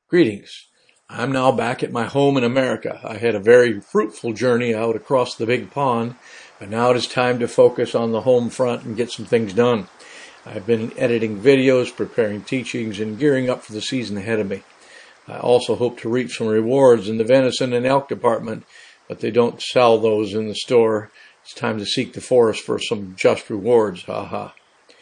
Greetings. I'm now back at my home in America. I had a very fruitful journey out across the big pond, but now it is time to focus on the home front and get some things done. I've been editing videos, preparing teachings, and gearing up for the season ahead of me. I also hope to reap some rewards in the venison and elk department, but they don't sell those in the store. It's time to seek the forest for some just rewards. Ha.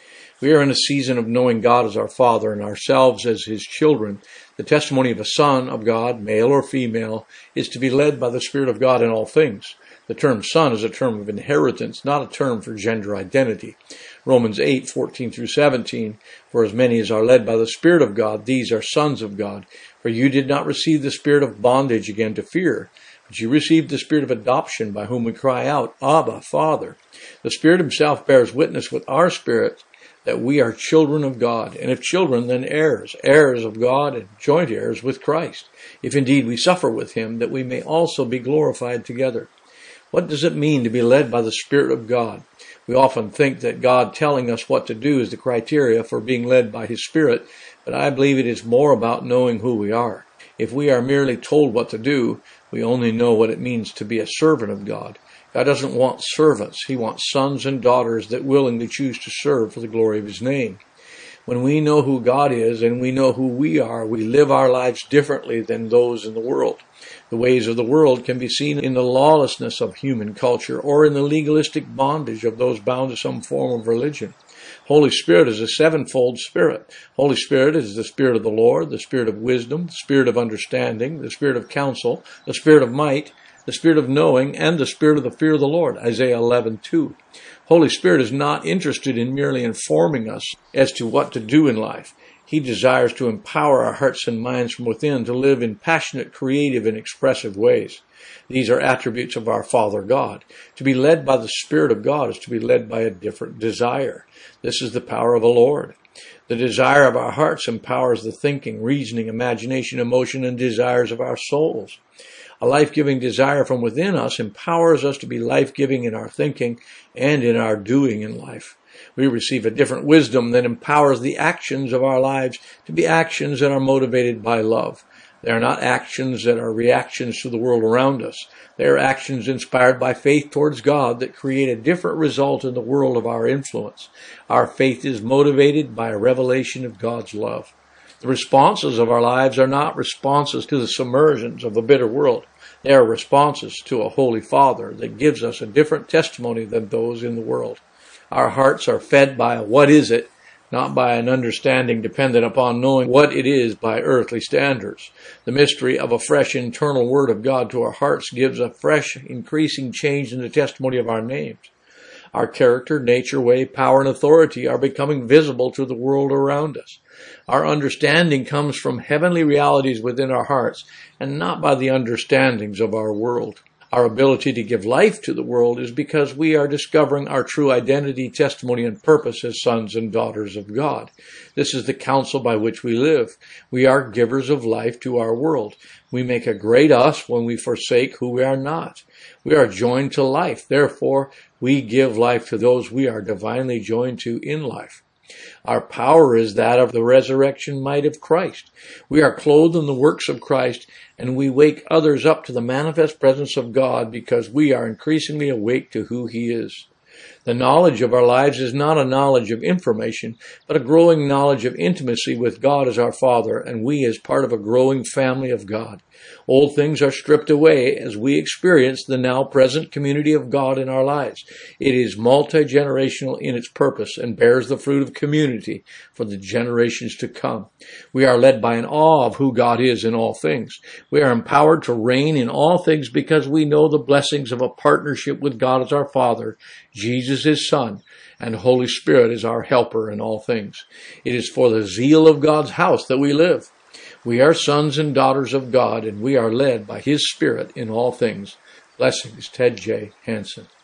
We are in a season of knowing God as our Father and ourselves as His children. The testimony of a son of God, male or female, is to be led by the Spirit of God in all things. The term son is a term of inheritance, not a term for gender identity. Romans 8:14 through 17, for as many as are led by the Spirit of God, these are sons of God. For you did not receive the spirit of bondage again to fear, but you received the spirit of adoption, by whom we cry out, Abba, Father. The Spirit Himself bears witness with our spirit that we are children of God, and if children, then heirs, heirs of God and joint heirs with Christ, if indeed we suffer with Him, that we may also be glorified together. What does it mean to be led by the Spirit of God? We often think that God telling us what to do is the criteria for being led by His Spirit, but I believe it is more about knowing who we are. If we are merely told what to do, we only know what it means to be a servant of God. God doesn't want servants. He wants sons and daughters that willingly choose to serve for the glory of His name. When we know who God is and we know who we are, we live our lives differently than those in the world. The ways of the world can be seen in the lawlessness of human culture or in the legalistic bondage of those bound to some form of religion. Holy Spirit is a sevenfold Spirit. Holy Spirit is the Spirit of the Lord, the Spirit of wisdom, the Spirit of understanding, the Spirit of counsel, the Spirit of might, the Spirit of knowing, and the Spirit of the fear of the Lord, Isaiah 11:2. Holy Spirit is not interested in merely informing us as to what to do in life. He desires to empower our hearts and minds from within to live in passionate, creative, and expressive ways. These are attributes of our Father God. To be led by the Spirit of God is to be led by a different desire. This is the power of the Lord. The desire of our hearts empowers the thinking, reasoning, imagination, emotion, and desires of our souls. A life-giving desire from within us empowers us to be life-giving in our thinking and in our doing in life. We receive a different wisdom that empowers the actions of our lives to be actions that are motivated by love. They are not actions that are reactions to the world around us. They are actions inspired by faith towards God that create a different result in the world of our influence. Our faith is motivated by a revelation of God's love. The responses of our lives are not responses to the submersions of a bitter world. They are responses to a Holy Father that gives us a different testimony than those in the world. Our hearts are fed by a what is it, not by an understanding dependent upon knowing what it is by earthly standards. The mystery of a fresh internal word of God to our hearts gives a fresh, increasing change in the testimony of our names. Our character, nature, way, power, and authority are becoming visible to the world around us. Our understanding comes from heavenly realities within our hearts and not by the understandings of our world. Our ability to give life to the world is because we are discovering our true identity, testimony, and purpose as sons and daughters of God. This is the counsel by which we live. We are givers of life to our world. We make a great us when we forsake who we are not. We are joined to life. Therefore, we give life to those we are divinely joined to in life. Our power is that of the resurrection might of Christ. We are clothed in the works of Christ, and we wake others up to the manifest presence of God because we are increasingly awake to who He is. The knowledge of our lives is not a knowledge of information, but a growing knowledge of intimacy with God as our Father, and we as part of a growing family of God. Old things are stripped away as we experience the now present community of God in our lives. It is multi-generational in its purpose and bears the fruit of community for the generations to come. We are led by an awe of who God is in all things. We are empowered to reign in all things because we know the blessings of a partnership with God as our Father, Jesus His Son, and Holy Spirit is our helper in all things. It is for the zeal of God's house that we live. We are sons and daughters of God, and we are led by His Spirit in all things. Blessings, Ted J. Hansen.